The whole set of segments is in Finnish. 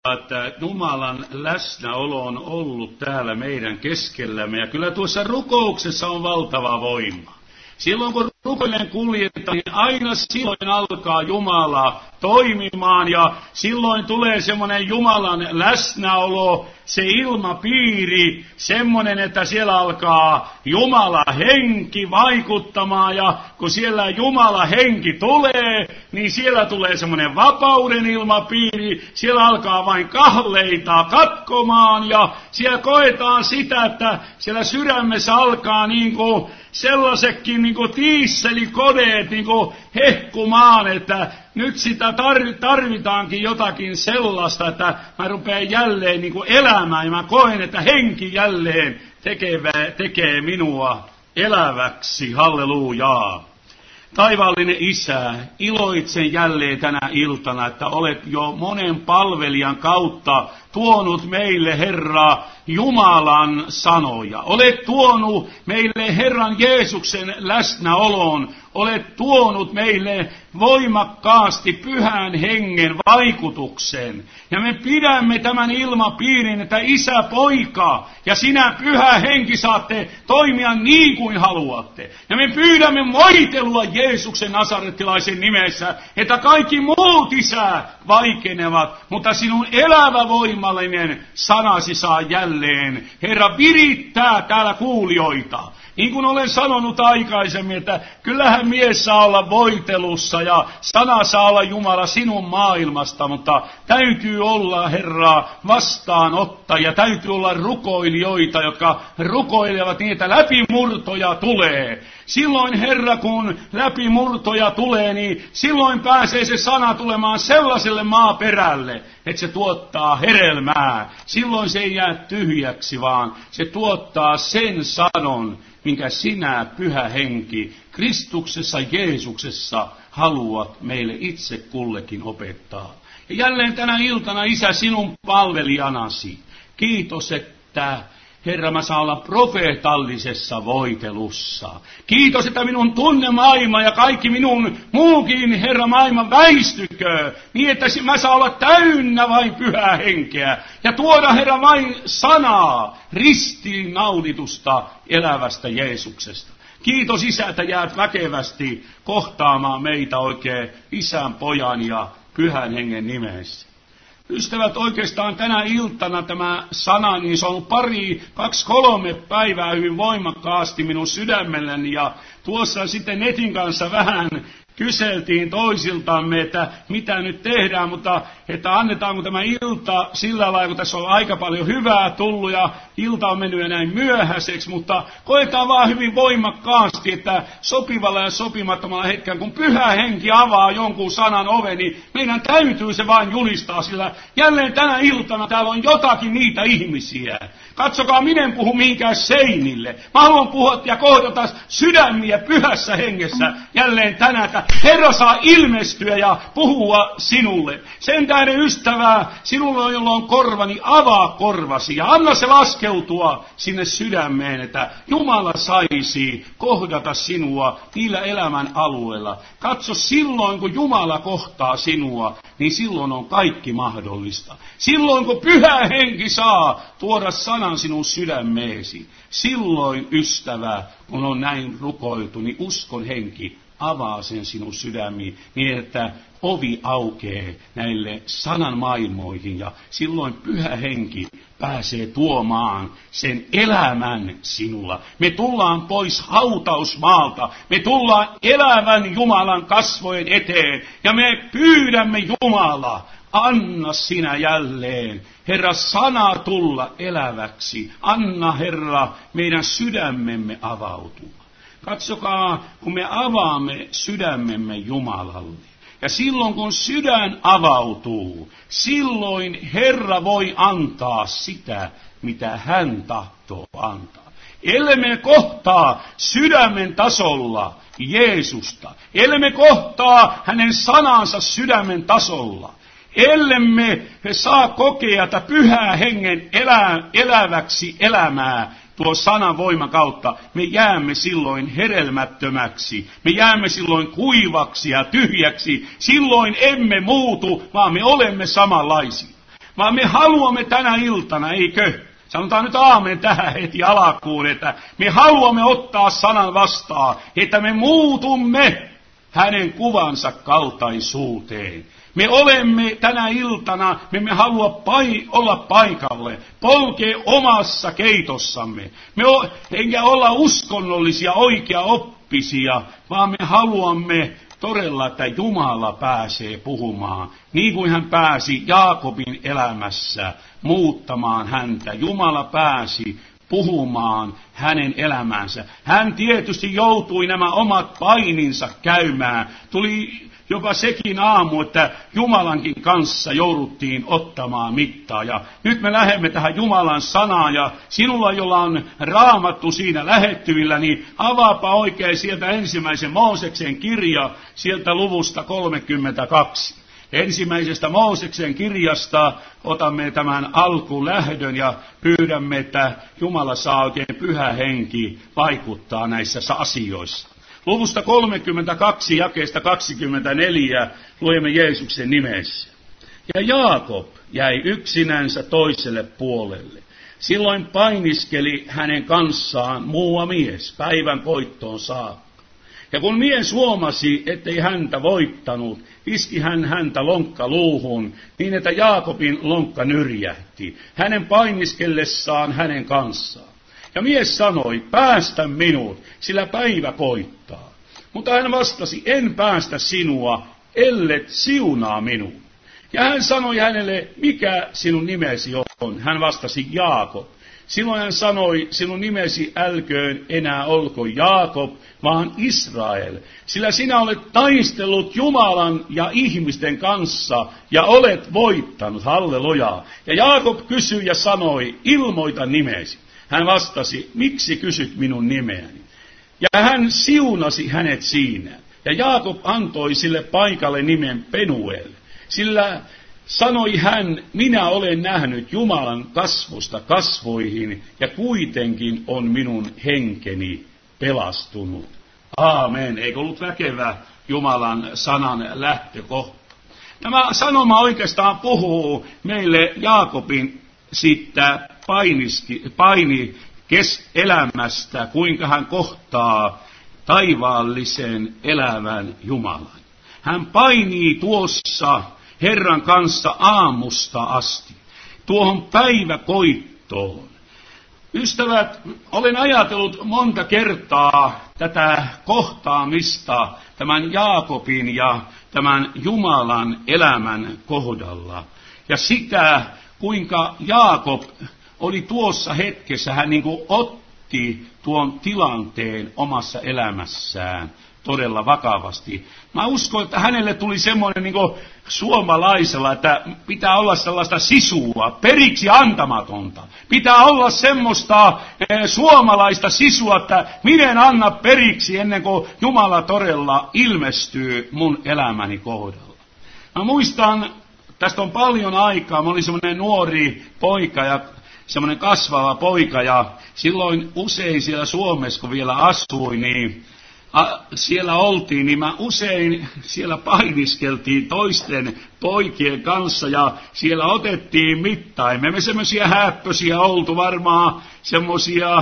että Jumalan läsnäolo on ollut täällä meidän keskellämme. Ja kyllä tuossa rukouksessa on valtava voima. Silloin kun rukoillen kuljetaan, niin aina silloin alkaa Jumala toimimaan ja silloin tulee semmoinen Jumalan läsnäolo, se ilmapiiri, semmoinen, että siellä alkaa Jumala henki vaikuttamaan ja kun siellä Jumala henki tulee, niin siellä tulee semmoinen vapauden ilmapiiri, siellä alkaa vain kahleita katkomaan ja siellä koetaan sitä, että siellä sydämessä alkaa niinku sellaisetkin niinku tiisselikodeet niinku hehkumaan, että nyt sitä tarvitaankin jotakin sellaista, että mä rupean jälleen niinku elämään ja mä koen, että henki jälleen tekee minua eläväksi. Hallelujaa. Taivaallinen Isä, iloitsen jälleen tänä iltana, että olet jo monen palvelijan kautta tuonut meille, Herra, Jumalan sanoja. Olet tuonut meille Herran Jeesuksen läsnäolon. Olet tuonut meille voimakkaasti Pyhän Hengen vaikutuksen. Ja me pidämme tämän ilmapiirin, että Isä, Poika ja sinä Pyhä Henki saatte toimia niin kuin haluatte. Ja me pyydämme voitelua Jeesuksen nasarettilaisen nimessä, että kaikki muut, Isä, vaikenevat, mutta sinun elävä voimallinen sanasi saa jälleen, Herra, virittää täällä kuulijoita. Niin kuin olen sanonut aikaisemmin, että kyllähän mies saa olla voitelussa ja sana saa olla Jumala sinun maailmasta, mutta täytyy olla, Herra, vastaanottajia, täytyy olla rukoilijoita, jotka rukoilevat niin, että läpimurtoja tulee. Silloin, Herra, kun läpimurtoja tulee, niin silloin pääsee se sana tulemaan sellaiselle maaperälle, että se tuottaa hedelmää. Silloin se ei jää tyhjäksi, vaan se tuottaa sen sanon, minkä sinä, Pyhä Henki, Kristuksessa Jeesuksessa haluat meille itse kullekin opettaa. Ja jälleen tänä iltana, Isä, sinun palvelijanasi. Kiitos, että Herra, mä saan olla profeetallisessa voitelussa. Kiitos, että minun tunnemaailma ja kaikki minun muukin, Herra, maailma väistykö, niin että mä saan olla täynnä vain Pyhää Henkeä ja tuoda, Herra, vain sanaa, ristiinnaulitusta elävästä Jeesuksesta. Kiitos, Isä, että jäät väkevästi kohtaamaan meitä oikein Isän, Pojan ja Pyhän Hengen nimessä. Ystävät, oikeastaan tänä iltana tämä sana, niin se on 2-3 päivää hyvin voimakkaasti minun sydämelläni. Ja tuossa sitten netin kanssa vähän kyseltiin toisiltamme, että mitä nyt tehdään, mutta että annetaanko tämä ilta sillä lailla, kun tässä on aika paljon hyvää tullut ja ilta on mennyt jo näin myöhäiseksi, mutta koetaan vaan hyvin voimakkaasti, että sopivalla ja sopimattomalla hetkellä, kun Pyhä Henki avaa jonkun sanan oven, niin meidän täytyy se vain julistaa, sillä jälleen tänä iltana täällä on jotakin niitä ihmisiä. Katsokaa, minä en puhu mihinkään seinille. Mä haluan puhua ja kohdata sydämiä Pyhässä Hengessä jälleen tänään, että Herra saa ilmestyä ja puhua sinulle. Sen tähden, ystävää, sinulla, jolla on korva, niin avaa korvasi ja anna se laskeutua sinne sydämeen, että Jumala saisi kohdata sinua niillä elämän alueilla. Katso, silloin kun Jumala kohtaa sinua, niin silloin on kaikki mahdollista. Silloin kun Pyhä Henki saa tuoda sanan sinun sydämeesi, silloin, ystävä, kun on näin rukoiltu, niin uskon henki avaa sen sinun sydämiin niin, että ovi aukeaa näille sanan maailmoihin ja silloin Pyhä Henki pääsee tuomaan sen elämän sinulla. Me tullaan pois hautausmaalta, me tullaan elävän Jumalan kasvojen eteen ja me pyydämme Jumala, anna sinä jälleen, Herra, sana tulla eläväksi. Anna, Herra, meidän sydämemme avautua. Katsokaa, kun me avaamme sydämemme Jumalalle. Ja silloin, kun sydän avautuu, silloin Herra voi antaa sitä, mitä hän tahtoo antaa. Ellei kohtaa sydämen tasolla Jeesusta, ellei kohtaa hänen sanansa sydämen tasolla, ellemme saa kokea Pyhää Hengen eläväksi elämää tuo sanan voiman kautta, me jäämme silloin hedelmättömäksi, me jäämme silloin kuivaksi ja tyhjäksi, silloin emme muutu, vaan me olemme samanlaisia. vaan me haluamme tänä iltana, eikö? Sanotaan nyt aamen tähän heti alkuun, että me haluamme ottaa sanan vastaan, että me muutumme hänen kuvansa kaltaisuuteen. Me olemme tänä iltana, me emme halua olla paikalle, polkea omassa keitossamme. Enkä olla uskonnollisia, oikeaoppisia, vaan me haluamme todella, että Jumala pääsee puhumaan, niin kuin hän pääsi Jaakobin elämässä muuttamaan häntä. Jumala pääsi puhumaan hänen elämänsä. Hän tietysti joutui nämä omat paininsa käymään. Tuli jopa sekin aamu, että Jumalankin kanssa jouduttiin ottamaan mittaa. Ja nyt me lähdemme tähän Jumalan sanaan, ja sinulla, jolla on Raamattu siinä lähettyvillä, niin avaapa oikein sieltä ensimmäisen Mooseksen kirja, sieltä luvusta 32. Ensimmäisestä Mooseksen kirjasta otamme tämän alkulähdön ja pyydämme, että Jumala saa oikein Pyhä Henki vaikuttaa näissä asioissa. Luvusta 32 jakeesta 24 luemme Jeesuksen nimessä. Ja Jaakob jäi yksinänsä toiselle puolelle. Silloin painiskeli hänen kanssaan muuan mies päivän koittoon saakka. Ja kun mies huomasi, ettei häntä voittanut, iski hän häntä lonkkaluuhun, niin että Jaakobin lonkka nyrjähti, hänen painiskellessaan hänen kanssaan. Ja mies sanoi, päästä minut, sillä päivä koittaa. Mutta hän vastasi, en päästä sinua, ellet siunaa minua. Ja hän sanoi hänelle, mikä sinun nimesi on? Hän vastasi, Jaakob. Silloin hän sanoi, sinun nimesi älköön enää olko Jaakob, vaan Israel, sillä sinä olet taistellut Jumalan ja ihmisten kanssa ja olet voittanut, halleluja. Ja Jaakob kysyi ja sanoi, ilmoita nimesi. Hän vastasi, miksi kysyt minun nimeäni? Ja hän siunasi hänet siinä. Ja Jaakob antoi sille paikalle nimen Penuel, sillä sanoi hän, minä olen nähnyt Jumalan kasvosta kasvoihin, ja kuitenkin on minun henkeni pelastunut. Aamen. Eikö ollut väkevä Jumalan sanan lähtökohta? Tämä sanoma oikeastaan puhuu meille Jaakobin siitä elämästä, kuinka hän kohtaa taivaallisen elävän Jumalan. Hän painii tuossa Herran kanssa aamusta asti, tuohon päiväkoittoon. Ystävät, olen ajatellut monta kertaa tätä kohtaamista tämän Jaakobin ja tämän Jumalan elämän kohdalla. Ja sitä, kuinka Jaakob oli tuossa hetkessä, hän niin kuin otti tuon tilanteen omassa elämässään todella vakavasti. Mä uskon, että hänelle tuli semmoinen niin kuin suomalaisella, että pitää olla sellaista sisua, periksi antamatonta. Pitää olla semmoista suomalaista sisua, että minä en anna periksi ennen kuin Jumala todella ilmestyy mun elämäni kohdalla. Mä muistan, tästä on paljon aikaa, mä olin semmoinen nuori poika ja semmoinen kasvava poika, ja silloin usein siellä Suomessa, kun vielä asuin, niin siellä oltiin, niin mä usein siellä painiskeltiin toisten poikien kanssa, ja siellä otettiin mittain. Me semmoisia häppösiä oltu varmaan semmoisia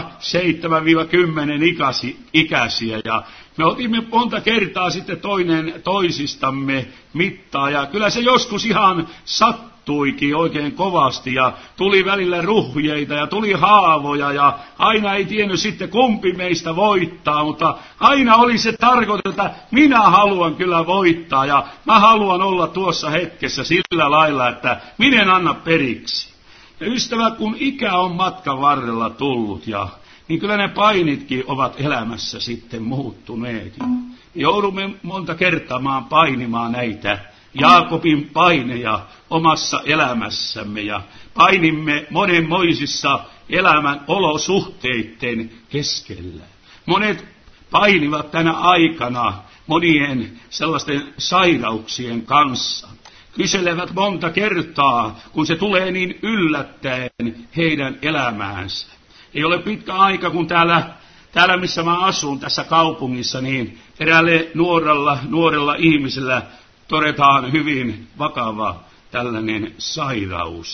7-10 ikäisiä, ja me otimme monta kertaa sitten toinen toisistamme mittaa, ja kyllä se joskus ihan sattuikin oikein kovasti, ja tuli välillä ruhjeita, ja tuli haavoja, ja aina ei tiennyt sitten kumpi meistä voittaa, mutta aina oli se tarkoitus, että minä haluan kyllä voittaa, ja mä haluan olla tuossa hetkessä sillä lailla, että minä en anna periksi. Ja ystävä, kun ikä on matkan varrella tullut, niin kyllä ne painitkin ovat elämässä sitten muuttuneet. Joudumme monta kertaa painimaan näitä Jaakobin paineja omassa elämässämme, ja painimme monenmoisissa elämän olosuhteiden keskellä. Monet painivat tänä aikana monien sellaisten sairauksien kanssa. Kyselevät monta kertaa, kun se tulee niin yllättäen heidän elämäänsä. Ei ole pitkä aika, kun täällä missä mä asun, tässä kaupungissa, niin eräälle nuorella ihmisellä todetaan hyvin vakava tällainen sairaus.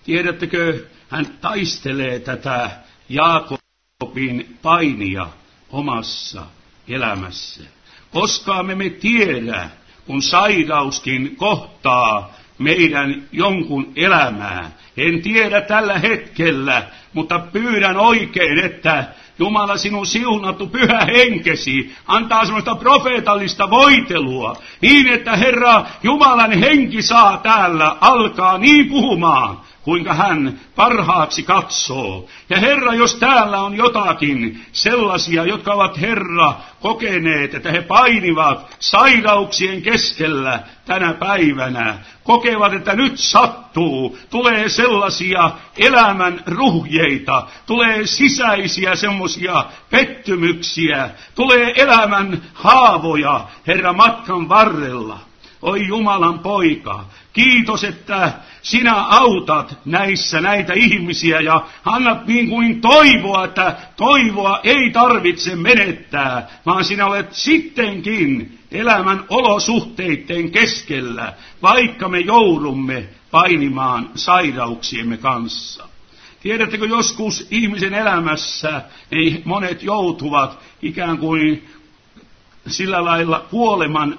Tiedättekö, hän taistelee tätä Jaakobin painia omassa elämässä. Koskaan me emme tiedä, kun sairauskin kohtaa meidän jonkun elämää. En tiedä tällä hetkellä, mutta pyydän oikein, että Jumala, sinun siunattu pyhä henkesi antaa sellaista profeetallista voitelua, niin että Herra Jumalan henki saa täällä alkaa niin puhumaan, kuinka hän parhaaksi katsoo. Ja Herra, jos täällä on jotakin sellaisia, jotka ovat Herra kokeneet, että he painivat sairauksien keskellä tänä päivänä, kokevat, että nyt sattuu, tulee sellaisia elämän ruhjeita, tulee sisäisiä semmoisia pettymyksiä, tulee elämän haavoja, Herra, matkan varrella. Oi Jumalan poika, kiitos, että sinä autat näitä ihmisiä ja annat niin kuin toivoa, että toivoa ei tarvitse menettää, vaan sinä olet sittenkin elämän olosuhteiden keskellä, vaikka me joudumme painimaan sairauksiemme kanssa. Tiedättekö, joskus ihmisen elämässä monet joutuvat ikään kuin sillä lailla kuoleman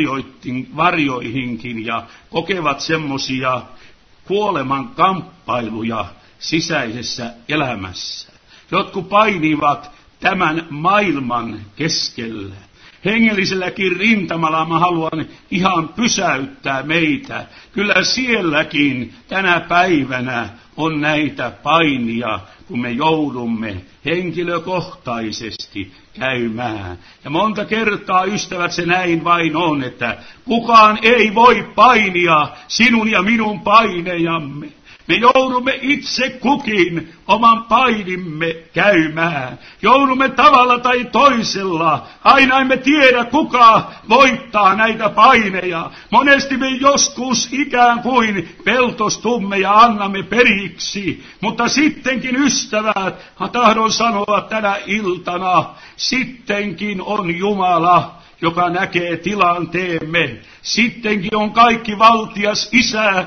varjoihinkin ja kokevat semmoisia kuoleman kamppailuja sisäisessä elämässä. Jotkut painivat tämän maailman keskellä. Hengelliselläkin rintamalla mä haluan ihan pysäyttää meitä. Kyllä sielläkin tänä päivänä on näitä painia, kun me joudumme henkilökohtaisesti käymään. Ja monta kertaa, ystävät, se näin vain on, että kukaan ei voi painia sinun ja minun painejamme. Me joudumme itse kukin oman painimme käymään. Joudumme tavalla tai toisella. Aina emme tiedä, kuka voittaa näitä paineja. Monesti me joskus ikään kuin peltostumme ja annamme periksi. Mutta sittenkin, ystävät, tahdon sanoa tänä iltana, sittenkin on Jumala, joka näkee tilanteemme. Sittenkin on kaikki valtias Isä,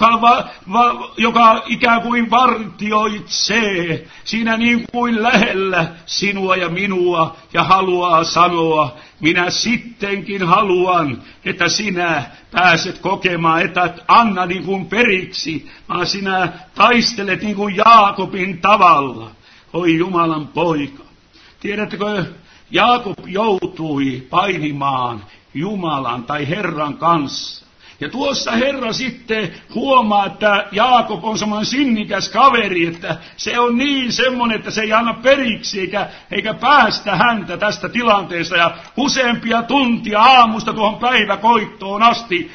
joka ikään kuin vartioitsee siinä niin kuin lähellä sinua ja minua ja haluaa sanoa, minä sittenkin haluan, että sinä pääset kokemaan, että anna niin kuin periksi, vaan sinä taistelet niin kuin Jaakobin tavalla. Oi Jumalan poika. Tiedättekö, Jaakob joutui painimaan Jumalan tai Herran kanssa. Ja tuossa Herra sitten huomaa, että Jaakob on semmoinen sinnikäs kaveri, että se on niin semmoinen, että se ei anna periksi eikä päästä häntä tästä tilanteesta. Ja useampia tuntia aamusta tuohon päiväkoittoon asti,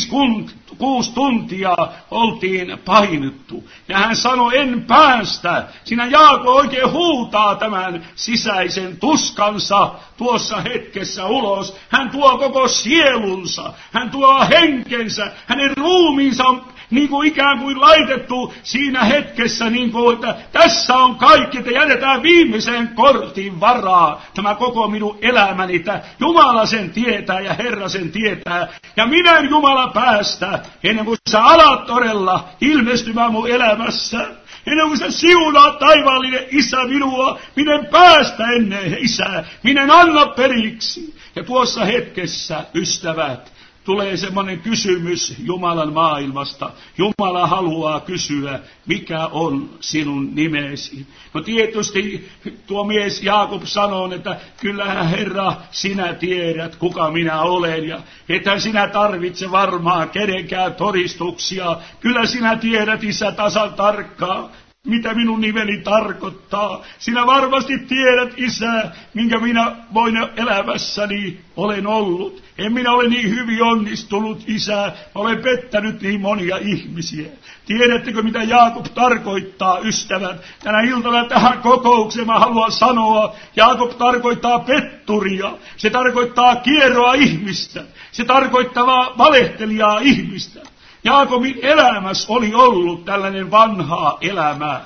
5-6 tuntia oltiin painittu. Ja hän sanoi, en päästä. Siinä Jaakob oikein huutaa tämän sisäisen tuskansa tuossa hetkessä ulos. Hän tuo koko sielunsa, hän tuo henkensä, hänen ruumiinsa on niin kuin ikään kuin laitettu siinä hetkessä, niin kuin, että tässä on kaikki, että jätetään viimeiseen kortin varaa tämä koko minun elämäni, että Jumala sen tietää ja Herra sen tietää. Ja minä en Jumala päästä, ennen kuin sä alat todella ilmestymään mun elämässä. Ennen kuin sä siunaa taivaallinen Isä minua, minä en päästä ennen Isää, minä en anna periksi. Ja tuossa hetkessä, ystävät, tulee semmoinen kysymys Jumalan maailmasta. Jumala haluaa kysyä, mikä on sinun nimesi. No tietysti tuo mies Jaakob sanoo, että kyllähän Herra, sinä tiedät, kuka minä olen. Ja ethän sinä tarvitse varmaan kenenkään todistuksia. Kyllä sinä tiedät, Isä, tasan tarkkaan, mitä minun nimeni tarkoittaa. Sinä varmasti tiedät, Isä, minkä minä voin elämässäni olen ollut. En minä ole niin hyvin onnistunut, Isä. Olen pettänyt niin monia ihmisiä. Tiedättekö, mitä Jaakob tarkoittaa, ystävät? Tänä iltana tähän kokoukseen mä haluan sanoa, Jaakob tarkoittaa petturia. Se tarkoittaa kieroa ihmistä. Se tarkoittaa valehtelijaa ihmistä. Jaakobin elämässä oli ollut tällainen vanhaa elämää.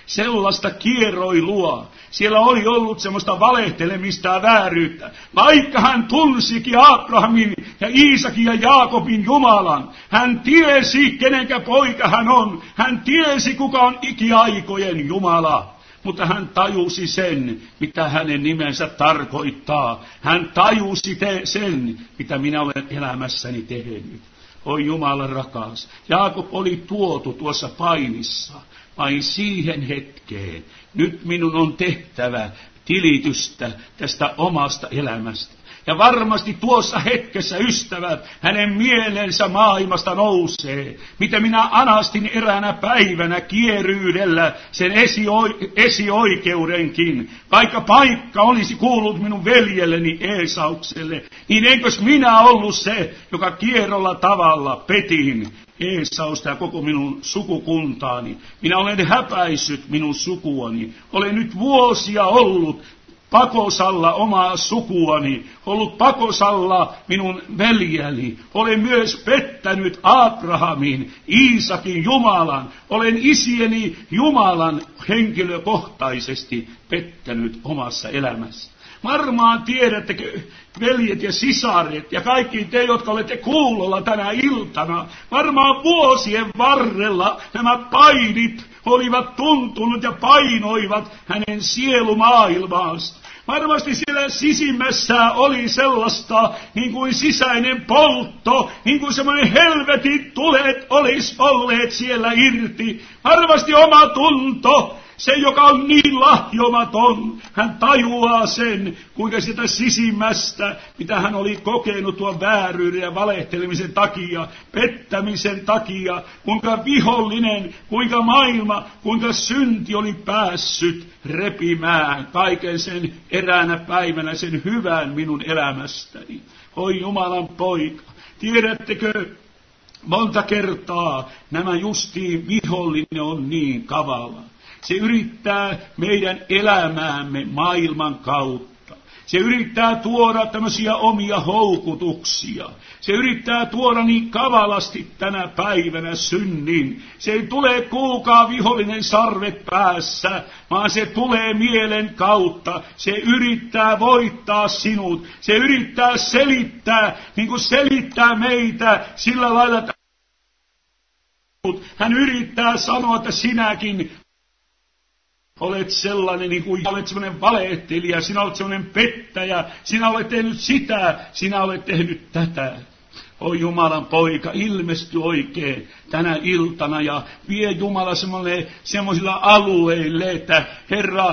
sellaista kieroilua. Siellä oli ollut semmoista valehtelemista ja vääryyttä. Vaikka hän tunsikin Abrahamin ja Iisakin ja Jaakobin Jumalan, hän tiesi, kenenkä poika hän on. Hän tiesi, kuka on ikiaikojen Jumala. Mutta hän tajusi sen, mitä hänen nimensä tarkoittaa. Hän tajusi sen, mitä minä olen elämässäni tehnyt. Oi Jumala rakas, Jaakob oli tuotu tuossa painissa vain siihen hetkeen. Nyt minun on tehtävä tilitystä tästä omasta elämästä. Ja varmasti tuossa hetkessä, ystävät, hänen mielensä maailmasta nousee, mitä minä anastin eräänä päivänä kieryydellä sen esioikeudenkin. Vaikka paikka olisi kuullut minun veljelleni Eesaukselle, niin enkös minä ollut se, joka kierrolla tavalla petin Eesausta ja koko minun sukukuntaani. Minä olen häpäissyt minun sukuani. Olen nyt vuosia ollut pakosalla omaa sukuani, ollut pakosalla minun veljäni. Olen myös pettänyt Abrahamin, Iisakin Jumalan. Olen isieni Jumalan henkilökohtaisesti pettänyt omassa elämässä. Varmaan tiedättekö, veljet ja sisaret ja kaikki te, jotka olette kuulolla tänä iltana, varmaan vuosien varrella nämä painit olivat tuntunut ja painoivat hänen sielumaailmaansa. Varmasti siellä sisimmässä oli sellaista, niin kuin sisäinen poltto, niin kuin semmoinen helvetin tulet olisi olleet siellä irti. Varmasti oma tunto, se joka on niin lahjomaton, hän tajuaa sen, kuinka sitä sisimmästä, mitä hän oli kokenut tuon vääryyden ja valehtelemisen takia, pettämisen takia, kuinka vihollinen, kuinka maailma, kuinka synti oli päässyt repimään kaiken sen eräänä päivänä sen hyvän minun elämästäni. Oi Jumalan poika, tiedättekö, monta kertaa nämä justiin vihollinen on niin kavala. Se yrittää meidän elämäämme maailman kautta. Se yrittää tuoda tämmöisiä omia houkutuksia. Se yrittää tuoda niin kavalasti tänä päivänä synnin. Se ei tule kuulkaa vihollinen sarvet päässä, vaan se tulee mielen kautta. Se yrittää voittaa sinut. Se yrittää selittää, niin kuin selittää meitä sillä lailla, että hän yrittää sanoa, että sinäkin olet sellainen, niin kuin olet sellainen valehtelija, sinä olet sellainen pettäjä, sinä olet tehnyt sitä, sinä olet tehnyt tätä. Oi Jumalan poika, ilmesty oikein tänä iltana ja vie Jumala semmoisilla alueille, että Herra,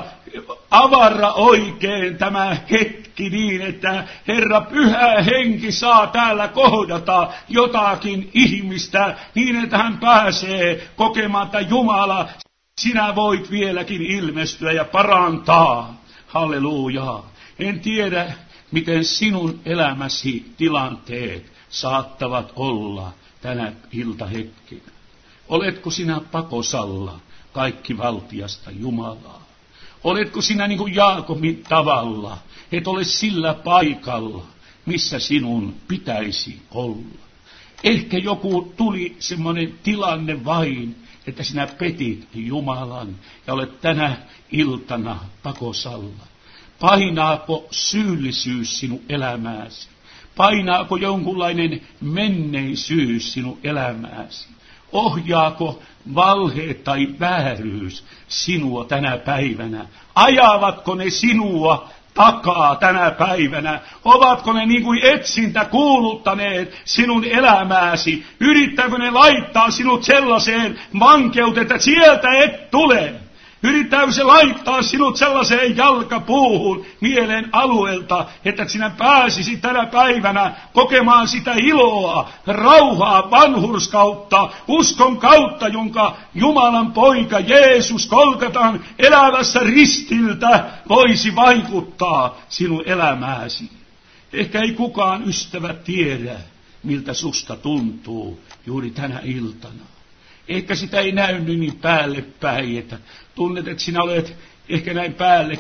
avara oikein tämä hetki niin, että Herra, pyhä henki saa täällä kohdata jotakin ihmistä niin, että hän pääsee kokemaan, että Jumala, sinä voit vieläkin ilmestyä ja parantaa. Hallelujaa. En tiedä, miten sinun elämäsi tilanteet saattavat olla tänä iltahetkenä. Oletko sinä pakosalla kaikki valtiasta Jumalaa? Oletko sinä niin kuin Jaakobin tavalla, et ole sillä paikalla, missä sinun pitäisi olla? Ehkä joku tuli semmoinen tilanne vain, että sinä petit Jumalan ja olet tänä iltana pakosalla. Painaako syyllisyys sinun elämääsi? Painaako jonkunlainen menneisyys sinun elämääsi? Ohjaako valhe tai vääryys sinua tänä päivänä? Ajavatko ne sinua takaa tänä päivänä? Ovatko ne niin kuin etsintä kuuluttaneet sinun elämääsi? Yrittääkö ne laittaa sinut sellaiseen vankeuteen, että sieltä et tule? Yrittääkö se laittaa sinut sellaiseen jalkapuuhun mielen alueelta, että sinä pääsisit tänä päivänä kokemaan sitä iloa, rauhaa, vanhurskautta, uskon kautta, jonka Jumalan poika Jeesus Golgatan elävässä ristiltä voisi vaikuttaa sinun elämääsi. Ehkä ei kukaan ystävä tiedä, miltä susta tuntuu juuri tänä iltana. Ehkä sitä ei näy niin päälle päin, että tunnet, että sinä olet ehkä näin päälle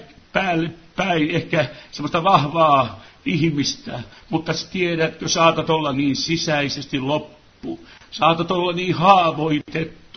päin, ehkä semmoista vahvaa ihmistä, mutta tiedätkö, saatat olla niin sisäisesti loppu, saatat olla niin haavoitettu,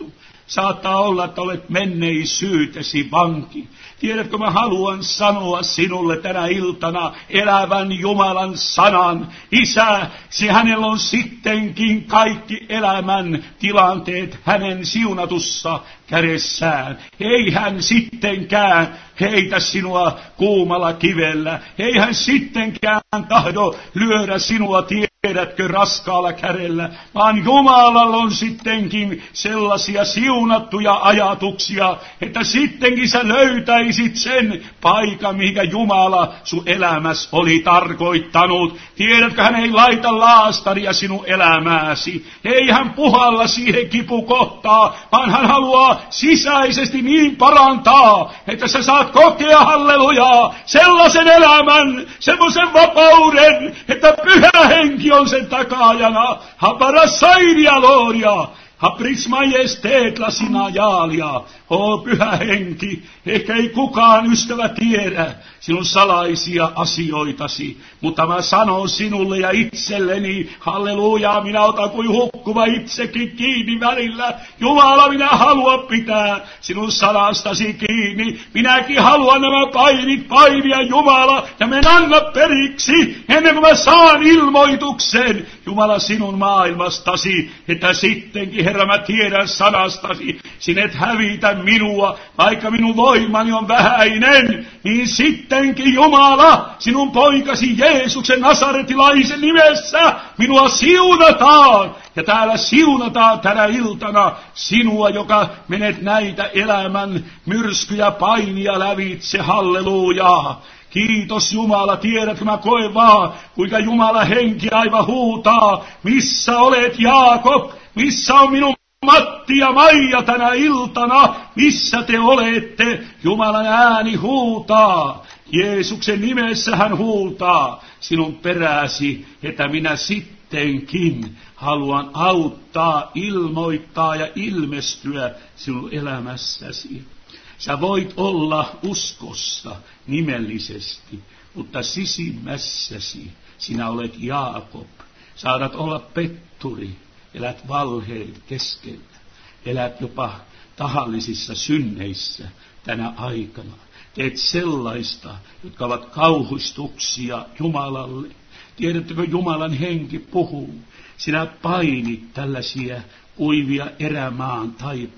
Saattaa olla, että olet menneisyytesi vanki. Tiedätkö, mä haluan sanoa sinulle tänä iltana elävän Jumalan sanan. Isä, hänellä on sittenkin kaikki elämän tilanteet hänen siunatussa kädessään. Ei hän sittenkään heitä sinua kuumalla kivellä. Ei hän sittenkään tahdo lyödä sinua, tiedätkö, raskaalla kädellä, vaan Jumalalla on sittenkin sellaisia siunattuja ajatuksia, että sittenkin sä löytäisit sen paikan, mihinkä Jumala sun elämässä oli tarkoittanut. Tiedätkö, hän ei laita laastaria sinun elämääsi. Ei hän puhalla siihen kipukohtaan, vaan hän haluaa sisäisesti niin parantaa, että sä saat kokea, hallelujaa, sellaisen elämän, semmoisen vapauden, että Pyhä Henki on sen takaajana. Haparasairia loria. Habris majesteet la sinajalia. Pyhä Henki, ehkä ei kukaan ystävä tiedä sinun salaisia asioitasi, mutta mä sanon sinulle ja itselleni, hallelujaa, minä otan kuin hukkuva itsekin kiinni välillä. Jumala, minä haluan pitää sinun sanastasi kiinni. Minäkin haluan nämä painia, Jumala, ja men anna periksi ennen kuin mä saan ilmoituksen, Jumala, sinun maailmastasi, että sittenkin, Herra, mä tiedän sanastasi, sinä et hävitä minua, vaikka minun voimani on vähäinen, niin sittenkin, Jumala, sinun poikasi Jeesuksen nasaretilaisen nimessä minua siunataan. Ja täällä siunataan tänä iltana sinua, joka menet näitä elämän myrskyjä painia lävitse, hallelujaa. Kiitos Jumala, tiedätkö, mä koen vaan, kuinka Jumala henki aivan huutaa, missä olet Jaakob, missä on minun Matti ja Maija tänä iltana, missä te olette? Jumalan ääni huutaa. Jeesuksen nimessä hän huutaa sinun peräsi, että minä sittenkin haluan auttaa, ilmoittaa ja ilmestyä sinun elämässäsi. Sä voit olla uskossa nimellisesti, mutta sisimmässäsi sinä olet Jaakob. Saatat olla petturi. Elät valheen keskellä, elät jopa tahallisissa synneissä tänä aikana. Teet sellaista, jotka ovat kauhistuksia Jumalalle. Tiedättekö, Jumalan henki puhuu. Sinä painit tällaisia kuivia erämaan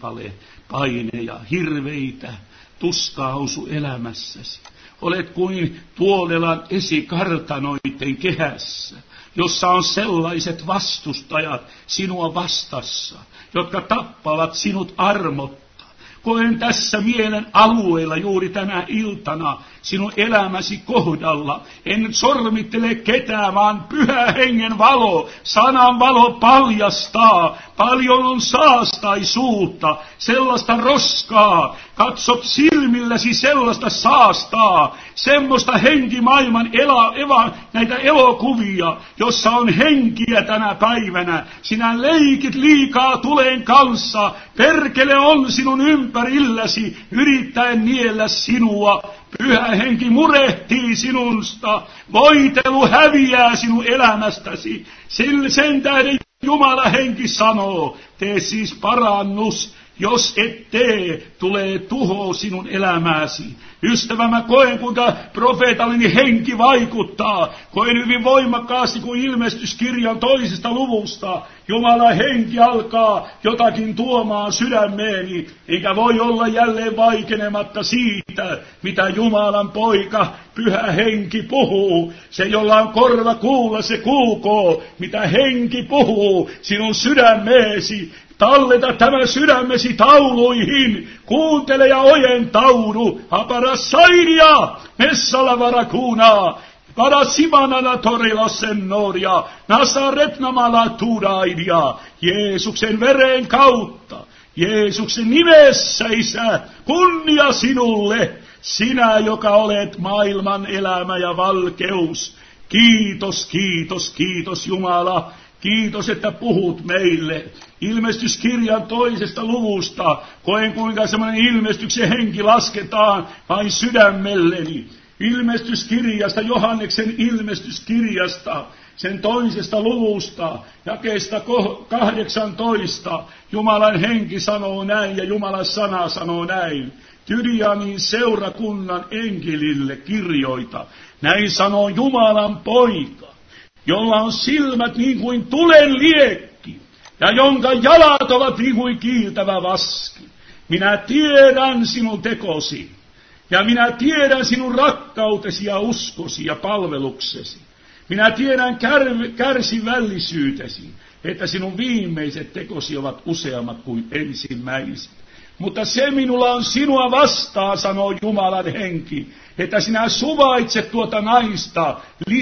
paineja, hirveitä, tuskaa on sun elämässäsi. Olet kuin Tuolelan esikartanoiden kehässä, jossa on sellaiset vastustajat sinua vastassa, jotka tappavat sinut armotta. Koen tässä mielen alueella juuri tänä iltana sinun elämäsi kohdalla. En nyt sormittele ketään, vaan Pyhä Hengen valo, sanan valo paljastaa. Paljon on saastaisuutta, sellaista roskaa. Katsot silmilläsi sellaista saastaa, semmoista henkimaailman näitä elokuvia, jossa on henkiä tänä päivänä. Sinä leikit liikaa tulen kanssa, perkele on sinun ympärilläsi, yrittäen niellä sinua. Pyhä Henki murehtii sinusta, voitelu häviää sinun elämästäsi. Sen tähden Jumala Henki sanoo, tee siis parannus, jos et tee, tulee tuho sinun elämääsi. Ystävä, mä koen, kuinka profeetallinen henki vaikuttaa. Koen hyvin voimakkaasti, kun ilmestyskirjan 2. luvusta Jumalan henki alkaa jotakin tuomaan sydämeeni, eikä voi olla jälleen vaikenematta siitä, mitä Jumalan poika, Pyhä Henki puhuu. Se, jolla on korva kuulla, se kuulkoo, mitä henki puhuu sinun sydämeesi. Talleta tämä sydämesi tauluihin, kuuntele ja ojentaudu, haparasairia, messalavarakunaa, parasimanana torilassennoria, nasaretnamala turaidia, Jeesuksen veren kautta, Jeesuksen nimessä, Isä, kunnia sinulle, sinä, joka olet maailman elämä ja valkeus. Kiitos, kiitos, kiitos Jumala. Kiitos, että puhut meille. Ilmestyskirjan 2. luvusta koen, kuinka semmoinen ilmestyksen henki lasketaan vain sydämelleni. Ilmestyskirjasta, Johanneksen ilmestyskirjasta, sen 2. luvusta, jakeesta 18, Jumalan henki sanoo näin ja Jumalan sana sanoo näin. Tyrianin seurakunnan enkelille kirjoita. Näin sanoo Jumalan poika, jolla on silmät niin kuin tulen liekki, ja jonka jalat ovat niin kuin kiiltävä vaski. Minä tiedän sinun tekosi, ja minä tiedän sinun rakkautesi ja uskosi ja palveluksesi. Minä tiedän kärsivällisyytesi, että sinun viimeiset tekosi ovat useammat kuin ensimmäiset. Mutta se minulla on sinua vastaan, sanoo Jumalan henki, että sinä suvaitset tuota naista,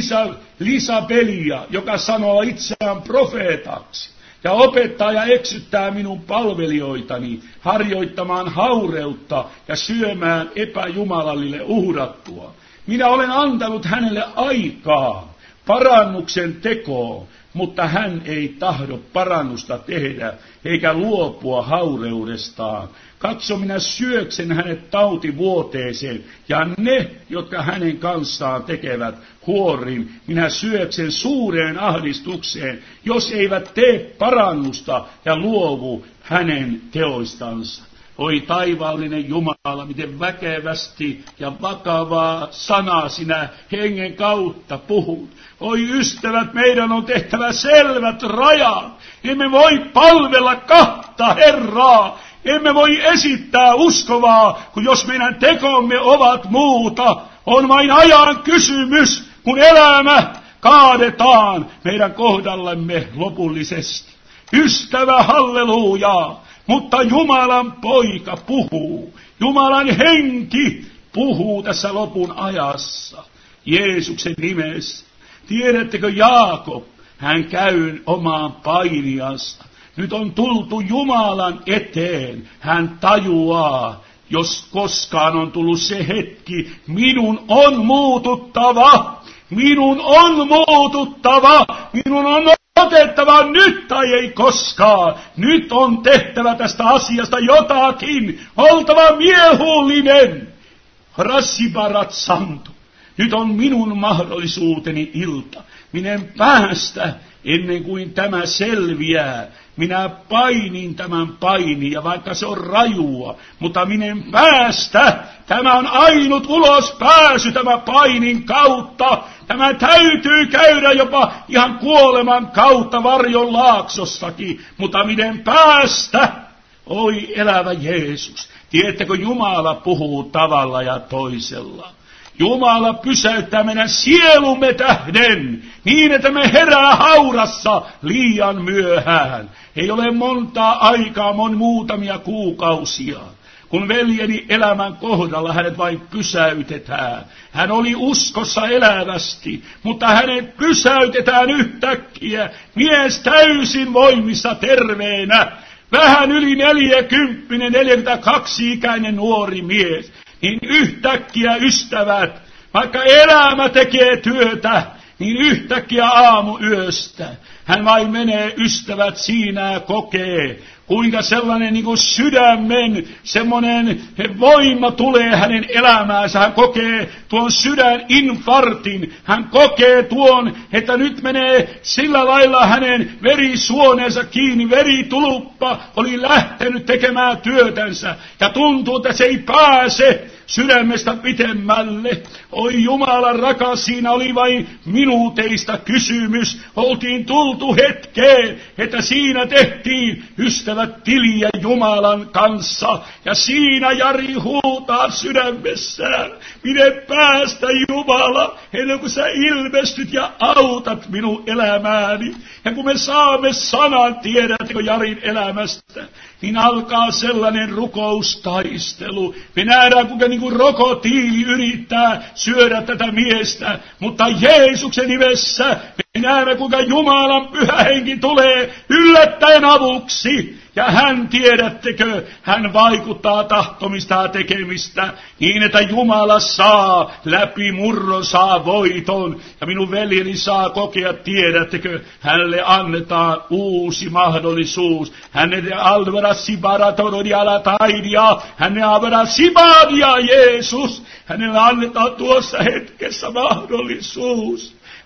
Lisabelia, joka sanoo itseään profeetaksi, ja opettaa ja eksyttää minun palvelijoitani harjoittamaan haureutta ja syömään epäjumalallille uhrattua. Minä olen antanut hänelle aikaa parannuksen tekoon, mutta hän ei tahdo parannusta tehdä, eikä luopua haureudestaan. Katso, minä syöksen hänet tautivuoteeseen, ja ne, jotka hänen kanssaan tekevät huorin, minä syöksen suureen ahdistukseen, jos eivät tee parannusta ja luovu hänen teoistansa. Oi taivaallinen Jumala, miten väkevästi ja vakavaa sanaa sinä hengen kautta puhut. Oi ystävät, meidän on tehtävä selvät rajat. Emme voi palvella kahta Herraa. Emme voi esittää uskovaa, kun jos meidän tekomme ovat muuta. On vain ajan kysymys, kun elämä kaadetaan meidän kohdallamme lopullisesti. Ystävä, hallelujaa. Mutta Jumalan poika puhuu, Jumalan henki puhuu tässä lopun ajassa, Jeesuksen nimessä. Tiedättekö Jaakob, hän käy omaan painiansa. Nyt on tultu Jumalan eteen, hän tajuaa, jos koskaan on tullut se hetki, minun on muututtava, minun on muututtava, minun on otettava nyt tai ei koskaan. Nyt on tehtävä tästä asiasta jotakin. Oltava miehullinen. Rassibarat santo. Nyt on minun mahdollisuuteni ilta. Minä en päästä ennen kuin tämä selviää. Minä painin tämän painin, ja vaikka se on rajua, mutta minä en päästä. Tämä on ainut ulospääsy tämä painin kautta. Tämä täytyy käydä jopa ihan kuoleman kautta varjon laaksossakin, mutta minä en päästä. Oi elävä Jeesus, tiedättekö, Jumala puhuu tavalla ja toisella. Jumala pysäyttää meidän sielumme tähden, niin että me herää haurassa liian myöhään. Ei ole montaa aikaa, muutamia kuukausia, kun veljeni elämän kohdalla hänet vain pysäytetään. Hän oli uskossa elävästi, mutta hänet pysäytetään yhtäkkiä, mies täysin voimissa terveenä, vähän yli 42-ikäinen nuori mies. Niin yhtäkkiä, ystävät, vaikka elämä tekee työtä, niin yhtäkkiä aamuyöstä hän vain menee, ystävät, siinä kokee, kuinka sellainen niin kuin sydämen, semmoinen voima tulee hänen elämäänsä. Hän kokee tuon sydäninfarktin. Hän kokee tuon, että nyt menee sillä lailla hänen verisuoneensa kiinni. Veritulppa oli lähtenyt tekemään työtänsä. Ja tuntuu, että se ei pääse sydämestä pitemmälle. Oi Jumalan rakas, siinä oli vain minuuteista kysymys. Oltiin tultu hetkeen, että siinä tehtiin, ystävät, tiliä Jumalan kanssa. Ja siinä Jari huutaa sydämessään, minä päästä Jumala, ennen kuin sä ilmestyt ja autat minun elämääni. Ja kun me saamme sanan, tiedätkö, Jarin elämästä, niin alkaa sellainen rukoustaistelu. Me nähdään, kuinka niin kuin rokotiili yrittää syödä tätä miestä, mutta Jeesuksen nimessä me näemme, kuinka Jumalan pyhä henki tulee yllättäen avuksi. Ja hän, tiedättekö, hän vaikuttaa tahtomista ja tekemistä niin, että Jumala saa läpi murron, saa voiton. Ja minun veljeni saa kokea, tiedättekö, hänelle annetaan uusi mahdollisuus. Hänelle alvera sibaratorodia taidia, hänelle alvera sibadia Jeesus. Hänelle annetaan tuossa hetkessä mahdollisuus.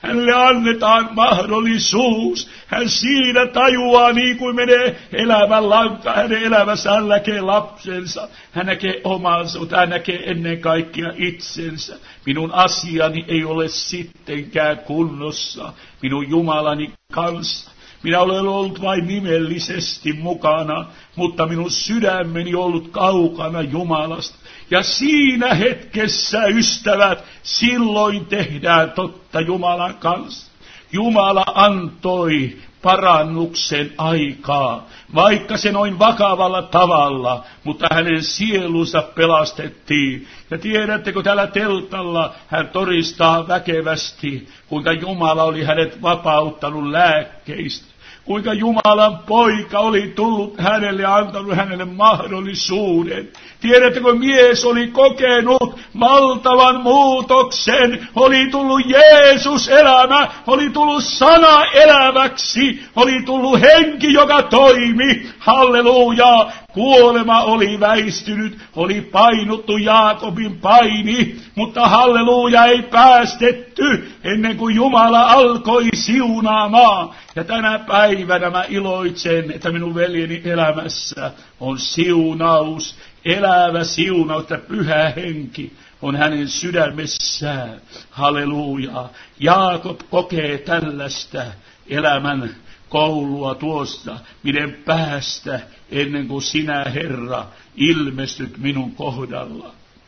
hänelle annetaan mahdollisuus. Hän siinä tajuaa, niin kuin menee elämän lanka, hänen elämässä hän näkee lapsensa, hän näkee omansa, mutta hän näkee ennen kaikkea itsensä. Minun asiani ei ole sittenkään kunnossa, minun Jumalani kanssa. Minä olen ollut vain nimellisesti mukana, mutta minun sydämeni on ollut kaukana Jumalasta. Ja siinä hetkessä, ystävät, silloin tehdään totta Jumalan kanssa. Jumala antoi parannuksen aikaa, vaikka se noin vakavalla tavalla, mutta hänen sielunsa pelastettiin. Ja tiedättekö, täällä teltalla hän todistaa väkevästi, kuinka Jumala oli hänet vapauttanut lääkkeistä. Kuinka Jumalan poika oli tullut hänelle ja antanut hänelle mahdollisuuden. Tiedättekö, mies oli kokenut valtavan muutoksen. Oli tullut Jeesus elämä, oli tullut sana eläväksi, oli tullut henki, joka toimi. Halleluja! Kuolema oli väistynyt, oli painuttu Jaakobin paini, mutta halleluja ei päästetty ennen kuin Jumala alkoi siunaamaan. Ja tänä päivänä mä iloitsen, että minun veljeni elämässä on siunaus, elävä siunaus, että pyhä henki on hänen sydämessään. Halleluja! Jaakob kokee tällaista elämän koulua tuosta, miten päästä ennen kuin sinä, Herra, ilmestyt minun kohdalla.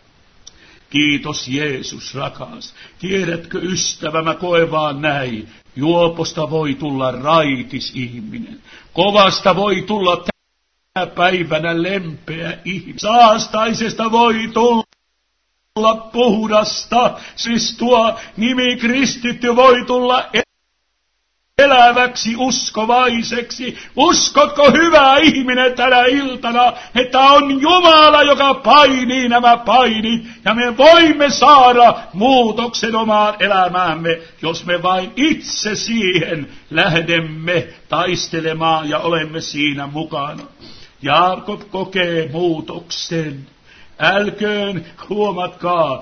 Kiitos Jeesus, rakas. Tiedätkö, ystävä, mä koen vaan näin. Juoposta voi tulla raitis ihminen. Kovasta voi tulla tänä päivänä lempeä ihminen. Saastaisesta voi tulla puhdasta. Siis tuo nimi kristitty voi tulla eläväksi, uskovaiseksi. Uskotko, hyvä ihminen, tänä iltana, että on Jumala, joka painii nämä painit, ja me voimme saada muutoksen omaan elämäämme, jos me vain itse siihen lähdemme taistelemaan ja olemme siinä mukana. Jaakob kokee muutoksen. Älköön, huomatkaa,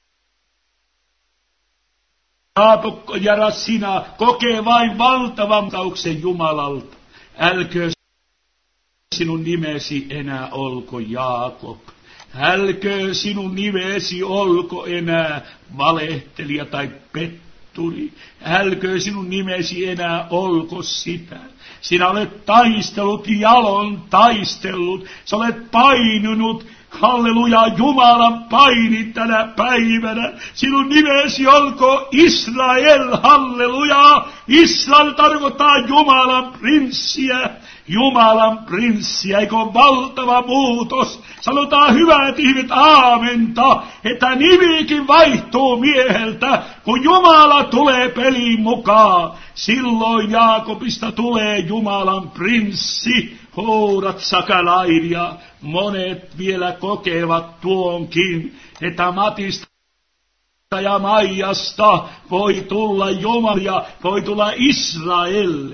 Jaakob ja Rassina kokee vain valtavan tauksen Jumalalta. Älköön sinun nimesi enää olko Jaakob. Älköön sinun nimesi olko enää valehtelija tai petturi. Älköön sinun nimesi enää olko sitä. Sinä olet taistellut jalon taistellut. Sä olet painunut. Halleluja, Jumalan painit tänä päivänä. Sinun nimesi olko Israel, halleluja. Israel tarkoittaa Jumalan prinssiä. Jumalan prinssiä, eikö valtava muutos? Sanotaan hyvät ihmiset, aamenta, että nimikin vaihtuu mieheltä, kun Jumala tulee peliin mukaan. Silloin Jaakobista tulee Jumalan prinssi, hourat sakalaidia. Monet vielä kokevat tuonkin, että Matista ja Maijasta voi tulla Jumala, voi tulla Israel,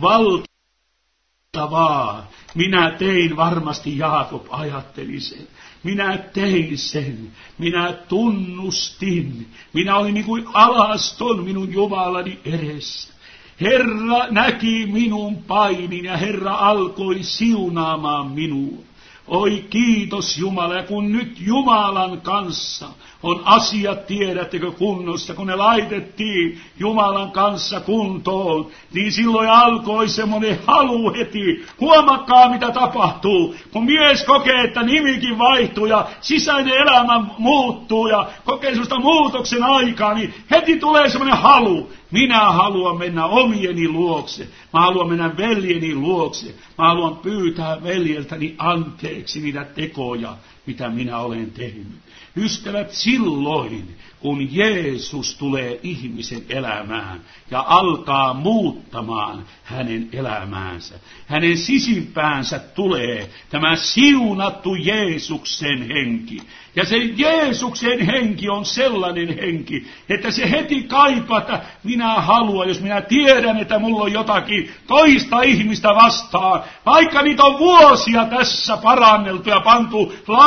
valtavaa. Minä tein varmasti, Jaakob ajatteli sen. Minä tein sen, minä tunnustin, minä olin niin kuin alaston minun Jumalani edessä. Herra näki minun painin ja Herra alkoi siunaamaan minua. Oi kiitos Jumala, ja kun nyt Jumalan kanssa on asiat, tiedättekö, kunnossa, kun ne laitettiin Jumalan kanssa kuntoon, niin silloin alkoi semmoinen halu heti. Huomakkaa, mitä tapahtuu, kun mies kokee, että nimikin vaihtuu ja sisäinen elämä muuttuu ja kokee sellaista muutoksen aikaa, niin heti tulee semmoinen halu. Minä haluan mennä omieni luokse. Mä haluan mennä veljeni luokse. Mä haluan pyytää veljeltäni anteeksi niitä tekoja, mitä minä olen tehnyt. Ystävät, silloin, kun Jeesus tulee ihmisen elämään ja alkaa muuttamaan hänen elämäänsä, hänen sisimpäänsä tulee tämä siunattu Jeesuksen henki. Ja se Jeesuksen henki on sellainen henki, että se heti kaipaa, että minä haluan, jos minä tiedän, että mulla on jotakin toista ihmistä vastaan, vaikka niitä on vuosia tässä paranneltu ja pantu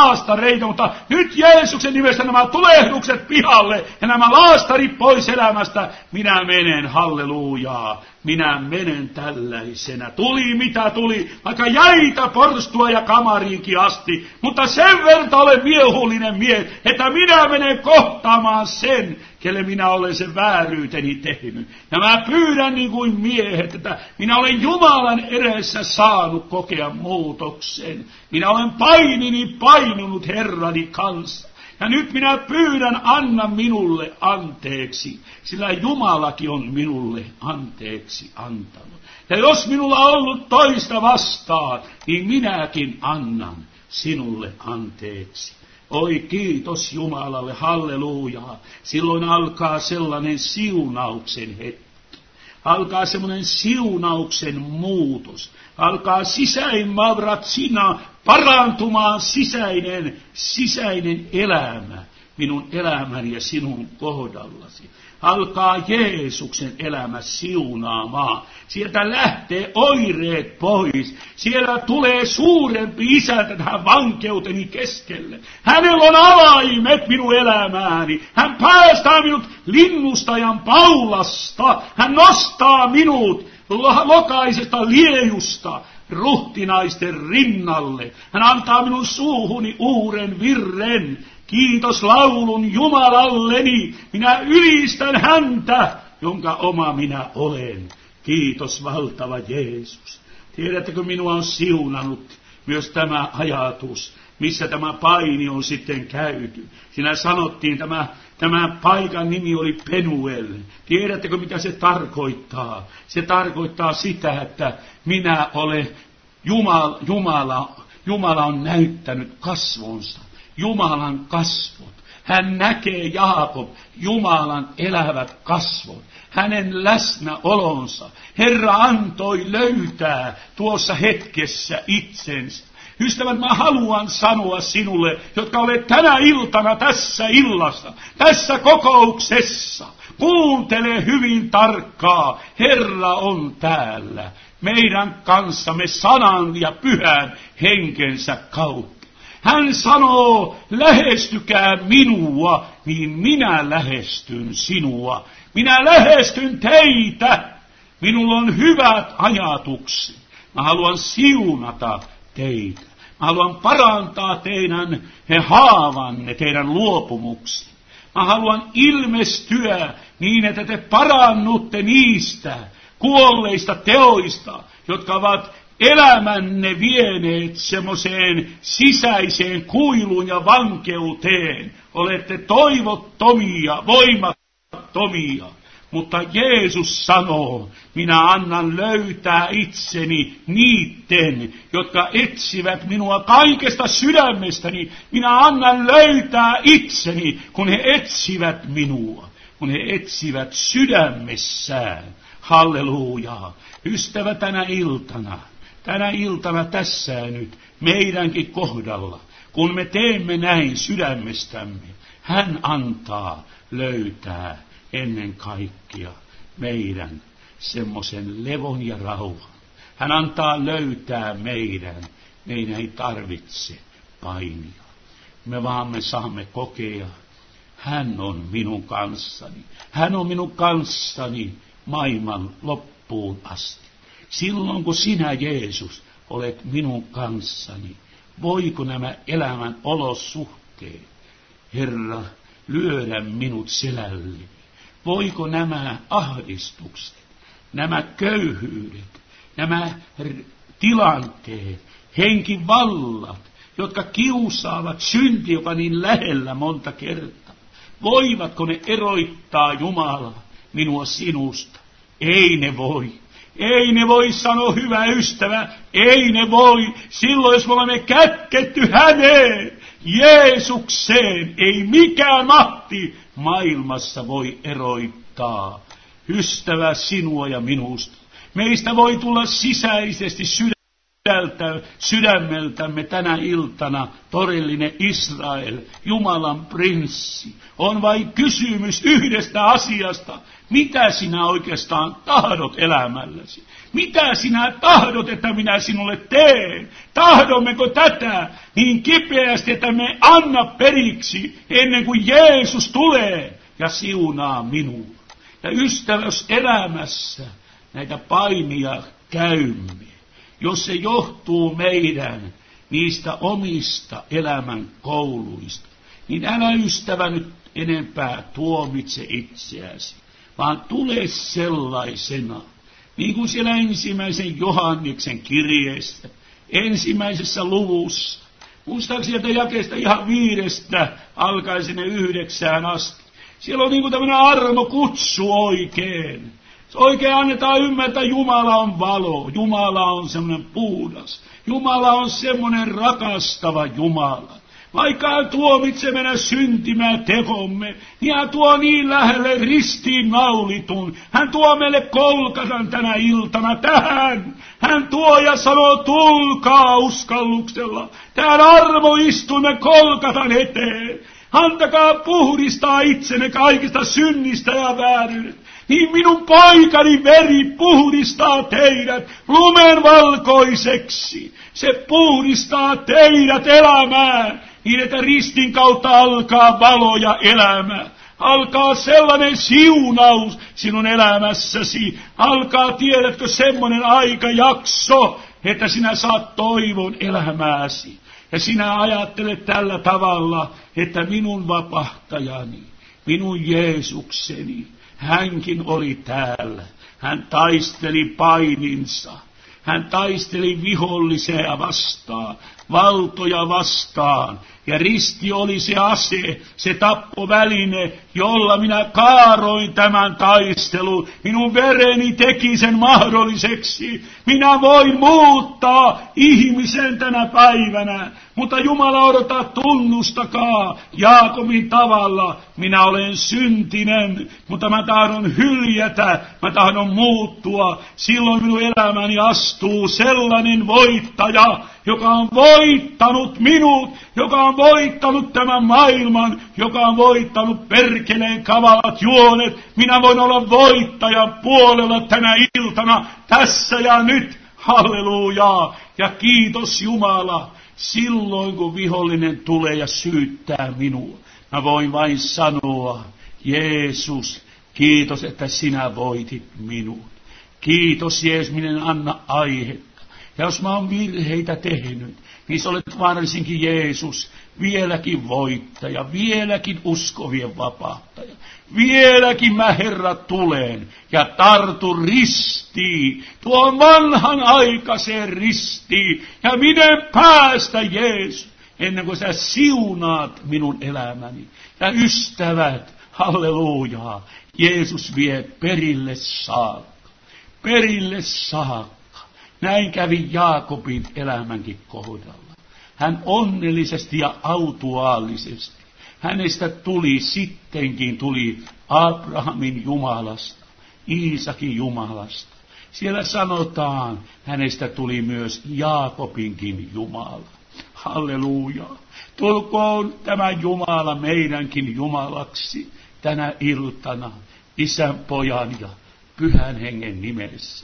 laastareita, mutta nyt Jeesuksen nimessä nämä tulehdukset pihalle ja nämä laastarit pois elämästä. Minä menen, hallelujaa, minä menen tällaisena. Tuli mitä tuli, vaikka jäitä porstua ja kamariinkin asti, mutta sen verta olen miehullinen mies, että minä menen kohtaamaan sen, kelle minä olen sen vääryyteni tehnyt. Ja mä pyydän niin kuin miehet, että minä olen Jumalan edessä saanut kokea muutoksen. Minä olen painunut Herrani kanssa. Ja nyt minä pyydän, anna minulle anteeksi, sillä Jumalakin on minulle anteeksi antanut. Ja jos minulla on ollut toista vastaan, niin minäkin annan sinulle anteeksi. Oi kiitos Jumalalle, hallelujaa. Silloin alkaa sellainen siunauksen hetki. Alkaa semmoinen siunauksen muutos. Alkaa sisäinmavratsina parantumaan sisäinen elämä minun elämäni ja sinun kohdallasi. Alkaa Jeesuksen elämä siunaamaan. Sieltä lähtee oireet pois. Siellä tulee suurempi isäntä tähän vankeuteni keskelle. Hänellä on avaimet minun elämääni. Hän päästää minut linnustajan paulasta. Hän nostaa minut lokaisesta liejusta ruhtinaisten rinnalle. Hän antaa minun suuhuni uuden virren. Kiitos laulun Jumalalleni, minä ylistän häntä, jonka oma minä olen. Kiitos valtava Jeesus. Tiedättekö, minua on siunannut myös tämä ajatus, missä tämä paini on sitten käyty. Siinä sanottiin, tämä paikan nimi oli Penuel. Tiedättekö, mitä se tarkoittaa? Se tarkoittaa sitä, että minä olen Jumala on näyttänyt kasvonsa. Jumalan kasvot. Hän näkee Jaakob, Jumalan elävät kasvot. Hänen läsnäolonsa. Herra antoi löytää tuossa hetkessä itsensä. Ystävät, mä haluan sanoa sinulle, jotka olet tänä iltana tässä illassa, tässä kokouksessa. Kuuntele hyvin tarkkaa. Herra on täällä meidän kanssamme sanan ja pyhän henkensä kautta. Hän sanoo, lähestykää minua, niin minä lähestyn sinua. Minä lähestyn teitä. Minulla on hyvät ajatukset. Mä haluan siunata teitä. Mä haluan parantaa teidän haavanne, teidän luopumuksi. Mä haluan ilmestyä niin, että te parannutte niistä kuolleista teoista, jotka ovat elämänne vieneet semmoiseen sisäiseen kuiluun ja vankeuteen. Olette toivottomia, voimattomia. Mutta Jeesus sanoo, minä annan löytää itseni niitten, jotka etsivät minua kaikesta sydämestäni. Minä annan löytää itseni, kun he etsivät minua, kun he etsivät sydämessään. Hallelujaa. Ystävä, tänä iltana tässä nyt meidänkin kohdalla, kun me teemme näin sydämestämme, hän antaa löytää ennen kaikkea meidän semmoisen levon ja rauhan. Hän antaa löytää meidän ei tarvitse painia. Me saamme kokea, hän on minun kanssani. Hän on minun kanssani maailman loppuun asti. Silloin kun sinä, Jeesus, olet minun kanssani, voiko nämä elämän olosuhteet, Herra, lyödä minut selälleni? Voiko nämä ahdistukset, nämä köyhyydet, nämä tilanteet, henkivallat, jotka kiusaavat synti, joka niin lähellä monta kertaa, voivatko ne eroittaa Jumalaa minua sinusta? Ei ne voi. Ei ne voi, sano hyvä ystävä, ei ne voi. Silloin jos me olemme kätketty häneen, Jeesukseen, ei mikään mahti maailmassa voi eroittaa. Ystävä, sinua ja minusta. Meistä voi tulla sisäisesti sydämeltämme tänä iltana todellinen Israel, Jumalan prinssi. On vain kysymys yhdestä asiasta. Mitä sinä oikeastaan tahdot elämälläsi? Mitä sinä tahdot, että minä sinulle teen? Tahdommeko tätä niin kipeästi, että me anna periksi ennen kuin Jeesus tulee ja siunaa minua? Ja ystäväs elämässä näitä painia käymme, jos se johtuu meidän niistä omista elämän kouluista, niin älä ystävä nyt enempää tuomitse itseäsi, vaan tule sellaisena, niin kuin siellä ensimmäisen Johanneksen kirjeessä, ensimmäisessä luvussa, muistaakseni sieltä jakeesta ihan 5 alkaen sinne 9 asti. Siellä on niin kuin tämmöinen armokutsu oikein. Se oikein annetaan ymmärtää, että Jumala on valo, Jumala on semmoinen puhdas, Jumala on semmoinen rakastava Jumala. Vaikka hän tuomitse meidän syntimää tekomme, niin hän tuo niin lähelle ristiin naulitun. Hän tuo meille Kolkatan tänä iltana tähän. Hän tuo ja sanoo, tulkaa uskalluksella. Tähän armoistuimme Kolkatan eteen. Antakaa puhdistaa itsenne kaikista synnistä ja vääryydestä. Niin minun poikani veri puhdistaa teidät lumenvalkoiseksi. Se puhdistaa teidät elämään, niin että ristin kautta alkaa valo ja elämä. Alkaa sellainen siunaus sinun elämässäsi. Alkaa, tiedätkö, semmoinen aikajakso, että sinä saat toivon elämääsi. Ja sinä ajattelet tällä tavalla, että minun vapahtajani, minun Jeesukseni, hänkin oli täällä. Hän taisteli paininsa. Hän taisteli vihollisea vastaan, valtoja vastaan. Ja risti oli se ase, se tappoväline, jolla minä kaaroin tämän taistelun. Minun vereni teki sen mahdolliseksi. Minä voin muuttaa ihmisen tänä päivänä. Mutta Jumala odottaa, tunnustakaa Jaakobin tavalla. Minä olen syntinen, mutta mä tahdon hyljätä, mä tahdon muuttua. Silloin minun elämäni astuu sellainen voittaja, joka on voittanut minut, joka on voittanut tämän maailman, joka on voittanut perkeleen kavalat juonet. Minä voin olla voittajan puolella tänä iltana, tässä ja nyt. Hallelujaa! Ja kiitos Jumala, silloin kun vihollinen tulee ja syyttää minua, mä voin vain sanoa, Jeesus, kiitos, että sinä voitit minut. Kiitos Jeesus, minä en anna aihetta. Ja jos mä oon virheitä tehnyt, niin sä olet varsinkin Jeesus, vieläkin voittaja, vieläkin uskovien vapahtaja. Vieläkin mä, Herra, tulen ja tartun ristiin, tuon vanhan aikaiseen ristiin, ja miten päästä, Jeesus, ennen kuin sä siunaat minun elämäni. Ja ystävät, hallelujaa, Jeesus vie perille saakka, perille saakka. Näin kävi Jaakobin elämänkin kohdalla. Hän onnellisesti ja autuaalisesti, hänestä sittenkin tuli Abrahamin Jumalasta, Iisakin Jumalasta. Siellä sanotaan, hänestä tuli myös Jaakobinkin Jumala. Halleluja. Tulkoon tämä Jumala meidänkin Jumalaksi tänä iltana, Isän, Pojan ja Pyhän Hengen nimessä.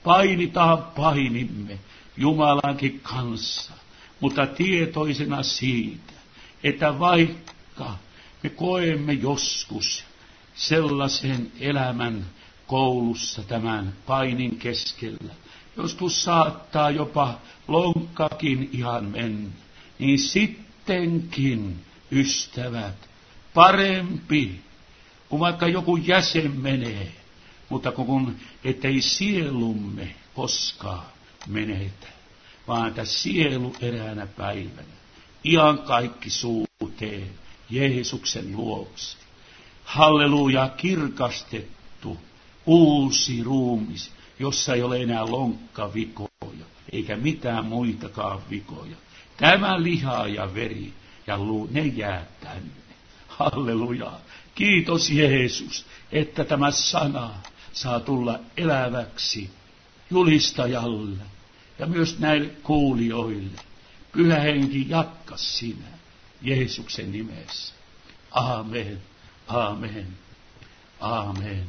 Painimme Jumalankin kanssa, mutta tietoisena siitä, että vaikka me koemme joskus sellaisen elämän koulussa tämän painin keskellä, joskus saattaa jopa lonkkakin ihan mennä, niin sittenkin, ystävät, parempi, kun vaikka joku jäsen menee, mutta kun ettei sielumme koskaan menetä, vaan että sielu eräänä päivänä iankaikkisuuteen Jeesuksen luokse. Halleluja, kirkastettu uusi ruumis, jossa ei ole enää lonkkavikoja, eikä mitään muitakaan vikoja. Tämä liha ja veri ja luu, ne jää tänne. Halleluja. Kiitos Jeesus, että tämä sana saa tulla eläväksi julistajalle ja myös näille kuulijoille. Pyhä Henki, jatka sinä Jeesuksen nimessä. Aamen, aamen, aamen.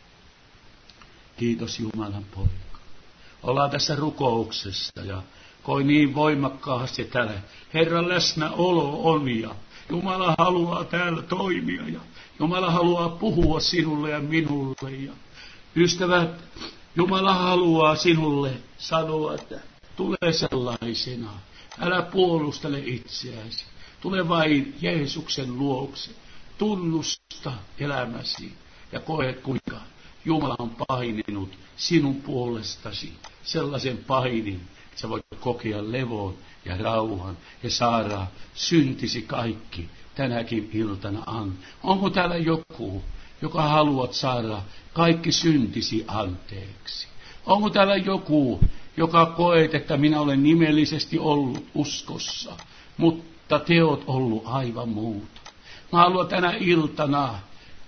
Kiitos Jumalan poika. Ollaan tässä rukouksessa ja koin niin voimakkaasti täällä Herran läsnäolo on ja Jumala haluaa täällä toimia ja Jumala haluaa puhua sinulle ja minulle. Ja ystävät, Jumala haluaa sinulle sanoa, että tule sellaisena. Älä puolustele itseäsi. Tule vain Jeesuksen luokse. Tunnusta elämäsi ja koe, kuinka Jumala on paininut sinun puolestasi sellaisen painin, että sä voit kokea levon ja rauhan ja saada syntisi kaikki tänäkin iltana. Onko täällä joku, joka haluat saada kaikki syntisi anteeksi? Onko täällä joku, joka koet, että minä olen nimellisesti ollut uskossa, mutta teot ollut aivan muuta? Mä haluan tänä iltana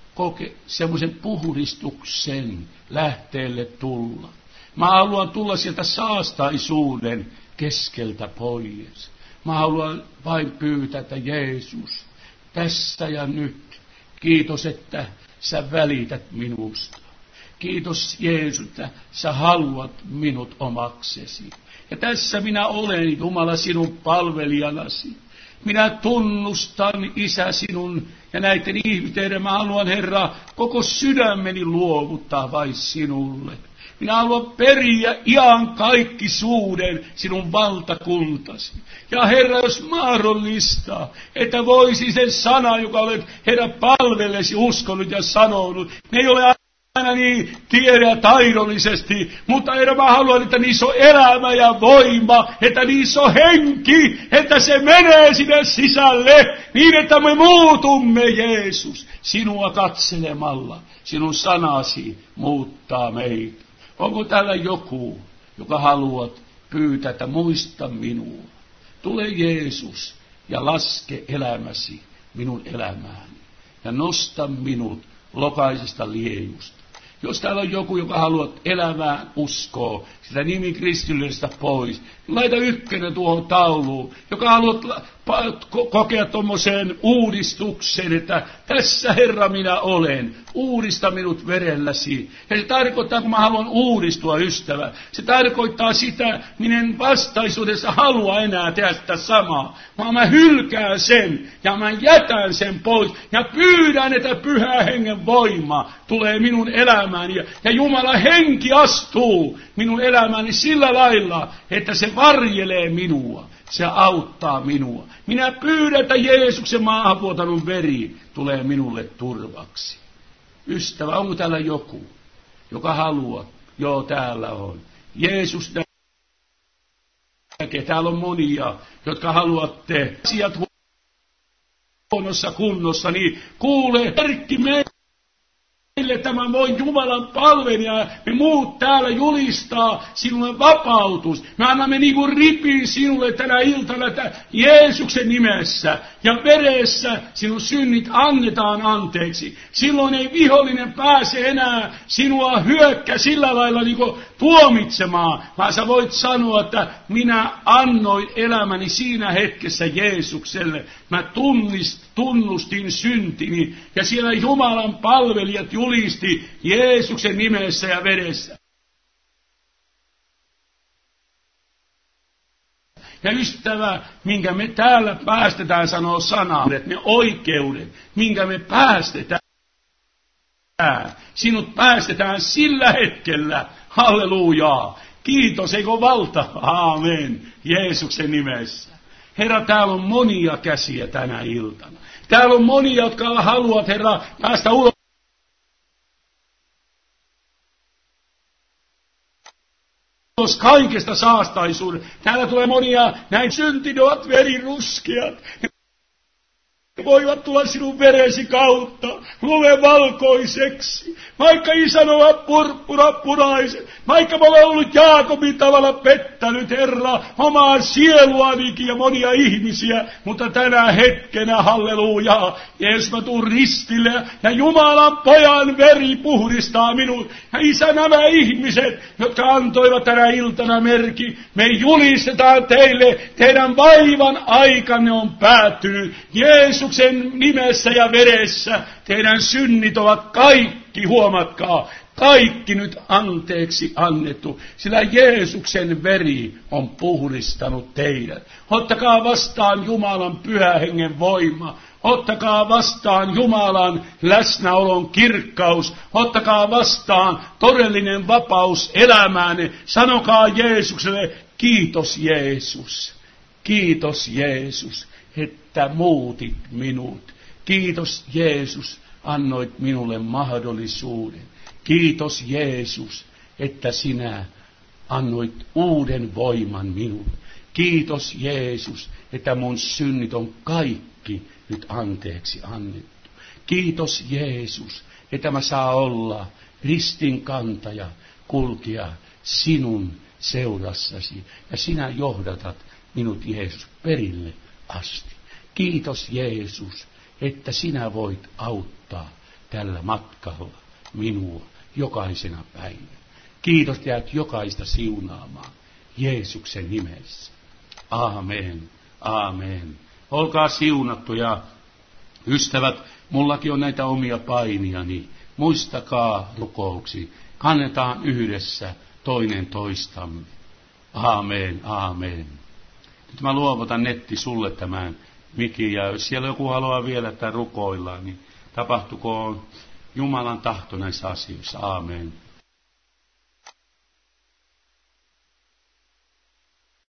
semmoisen puhdistuksen lähteelle tulla. Mä haluan tulla sieltä saastaisuuden keskeltä pois. Mä haluan vain pyytää, että Jeesus, tässä ja nyt, kiitos, että sä välität minusta. Kiitos Jeesus, että sä haluat minut omaksesi. Ja tässä minä olen, Jumala, sinun palvelijanasi. Minä tunnustan, Isä, sinun ja näiden ihmisten. Mä haluan, Herra, koko sydämeni luovuttaa vain sinulle. Minä haluan periä iankaikkisuuden sinun valtakuntasi. Ja Herra, jos mahdollista, että voisi sen sana, joka olet, Herra, palvellesi uskonut ja sanonut, ne ei ole aina niin tiedä taidollisesti, mutta Herra, mä haluan, että niissä on elämä ja voima, että niissä on henki, että se menee sinne sisälle, niin että me muutumme, Jeesus, sinua katselemalla. Sinun sanasi muuttaa meitä. Onko täällä joku, joka haluat pyytää, että muista minua? Tule Jeesus ja laske elämäsi minun elämääni ja nosta minut lokaisesta liejusta. Jos täällä on joku, joka haluat elämään uskoa, sitä nimi kristillisestä pois, niin laita 1 tuohon tauluun, joka haluat kokea tuommoisen uudistuksen, että tässä Herra minä olen, uudista minut verelläsi. Ja se tarkoittaa, kun mä haluan uudistua, ystävä, se tarkoittaa sitä, minä en vastaisuudessa halua enää tehdä sitä samaa, vaan mä hylkään sen ja mä jätän sen pois ja pyydän, että Pyhä Hengen voima tulee minun elämääni ja Jumalan henki astuu minun elämääni sillä lailla, että se varjelee minua. Se auttaa minua. Minä pyydän, että Jeesuksen maahanvuotanut veri tulee minulle turvaksi. Ystävä, onko täällä joku, joka haluaa? Joo, täällä on. Jeesus näkee. Täällä on monia, jotka haluatte asiat huonossa kunnossa, niin kuule, Erkki meille tämän voin Jumalan palvelija, me muut täällä julistaa sinulle vapautus. Me annamme niin kuin ripin sinulle tänä iltana, että Jeesuksen nimessä ja veressä sinun synnit annetaan anteeksi. Silloin ei vihollinen pääse enää sinua hyökkää sillä lailla niin kuin tuomitsemaan, vaan sä voit sanoa, että minä annoin elämäni siinä hetkessä Jeesukselle. Mä tunnustin syntini ja siellä Jumalan palvelijat julisti Jeesuksen nimessä ja veressä. Ja ystävä, minkä me täällä päästetään, sanoo sana, että ne oikeudet, minkä me päästetään, sinut päästetään sillä hetkellä, hallelujaa, kiitos, eikö valta, aamen, Jeesuksen nimessä. Herra, täällä on monia käsiä tänä iltana. Täällä on monia, jotka haluavat, Herra, päästä ulos kaikesta saastaisuudesta. Täällä tulee monia, näin syntinot veriruskeat. voivat tulla sinun veresi kautta, lue valkoiseksi, vaikka isän ovat purppurapunaiset, vaikka mä olen ollut Jaakobin tavalla pettänyt, Herra, omaa sieluanikin ja monia ihmisiä, mutta tänä hetkenä, halleluja, Jeesus, mä tuun ristille ja Jumalan pojan veri puhdistaa minut. Ja Isä, nämä ihmiset, jotka antoivat tänä iltana merki, me julistetaan teille, teidän vaivan aikanne on päättynyt. Jeesuksen nimessä ja veressä teidän synnit ovat kaikki, huomatkaa, kaikki nyt anteeksi annettu, sillä Jeesuksen veri on puhdistanut teidät. Ottakaa vastaan Jumalan pyhän hengen voima. Ottakaa vastaan Jumalan läsnäolon kirkkaus. Ottakaa vastaan todellinen vapaus elämäänne. Sanokaa Jeesukselle, kiitos Jeesus. Kiitos Jeesus, että muutit minut. Kiitos Jeesus, annoit minulle mahdollisuuden. Kiitos Jeesus, että sinä annoit uuden voiman minulle. Kiitos Jeesus, että mun synnit on kaikki nyt anteeksi annettu. Kiitos Jeesus, että mä saa olla ristinkantaja, kulkija sinun seurassasi. Ja sinä johdatat minut Jeesus perille asti. Kiitos Jeesus, että sinä voit auttaa tällä matkalla minua jokaisena päivänä. Kiitos, jäät jokaista siunaamaan Jeesuksen nimessä. Aamen, aamen. Olkaa siunattuja, ystävät, mullakin on näitä omia painiani. Muistakaa rukouksi, kannetaan yhdessä toinen toistamme. Aamen, aamen. Nyt mä luovutan Netti sulle tämän mikin, ja jos siellä joku haluaa vielä, että rukoillaan, niin tapahtukoon Jumalan tahto näissä asioissa. Aamen.